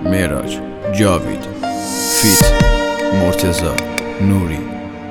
معراج، جاوید، فیت، مرتضی، نوری.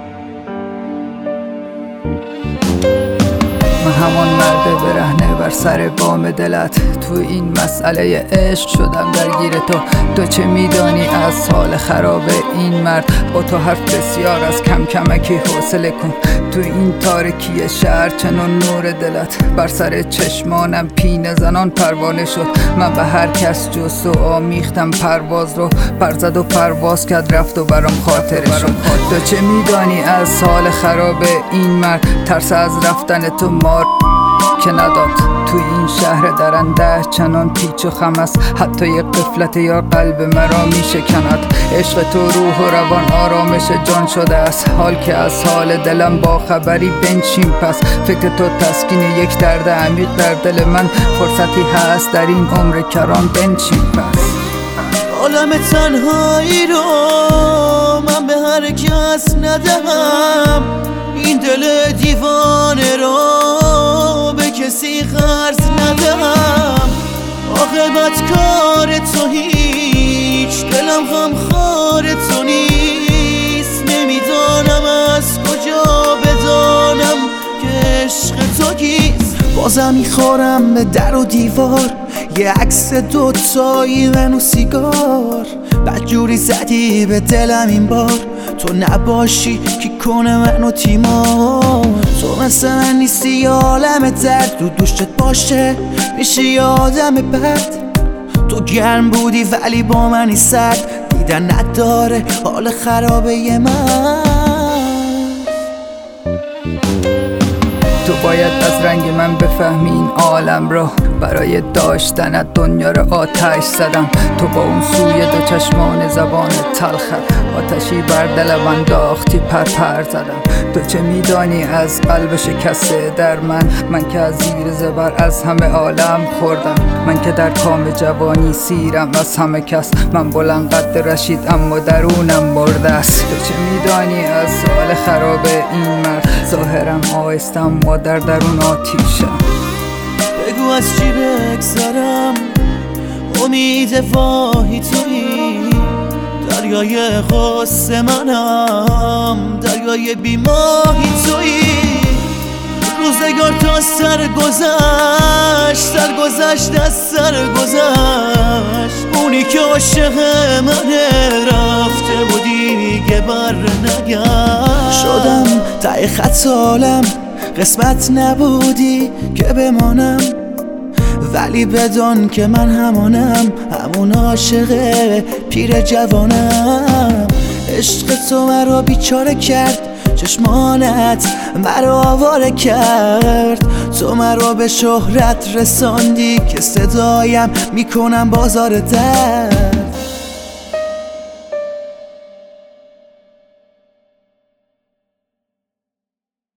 من همان مرد برهنه بر سر بام دلت، تو این مسئله عشق شدم درگیر تو چه میدانی از حال خراب این مرد؟ با تو حرف بسیار از کم کمکی حوصله کن. تو این تاریکی شهر چنان نور دلت بر سر چشمانم پینه زنان پروانه شد. من به هر کس جز تو آمیختم پرواز رو، پرزد و پرواز کرد رفت و برام خاطره شد. تو چه میدانی از حال خراب این مرد؟ ترس از رفتن تو مار که نداد. تو این شهر درنده چنان پیچ و خم است، حتی یک قفلت یا قلب مرا می شکند. عشق تو روح و روان آرامش جان شده است، حال که از حال دلم با خبری بنشین پس. فکر تو تسکین یک درد عمیق در دل من، فرصتی هست در این عمر کران بنشین پس. عالم تنهایی رو من به هر کس ندهم، این دل دیوانه رو به کسی قرض ندهم. عاقبت کار تو هیچ، دلم غمخوار تو نیست. نمیدانم از کجا بدانم که عشق تو کیست. بازم میخورم به در و دیوار، یه عکس دوتایی من و سیگار. بدجوری زدی به دلم این بار، تو نباشی کی کنه منو تیمار. تو مثل من نیستی یه عالم درد، رو دوشت باشه میشه یه آدم بد. تو گرم بودی ولی با منی سرد، دیدن نداره حال خرابه من. تو باید از رنگ من بفهمی این عالم رو، برای داشتنت دنیا رو آتش زدم. تو با اون سوی دو چشمان زبان تلخت، آتشی بر دلم انداختی پر زدم. تو چه میدانی از قلب شکسته در من که از زیر زبر از همه عالم خوردم. من که در کام جوانی سیرم از همه کس، من بلند قد رشید اما درونم مرده است. تو چه میدانی از حال خراب این مرد؟ ظاهرم آهستم و در درون آتیشم. بگو از چی بگذرم، امید واهی تویی. دریای غصه منم، دریای بیماهی تویی. روزگار تا سرگذشت از سرگذشت. اونی که عاشق منه رفته و دیگه بر نگشت. شدم ته خط عالم، قسمت نبودی که بمانم. ولی بدان که من همون عاشق پیر جوانم. عشق تو مرا بیچاره کرد، چشمانت مرا آواره کرد. تو مرا به شهرت رساندی که صدایم میکنم بازار در.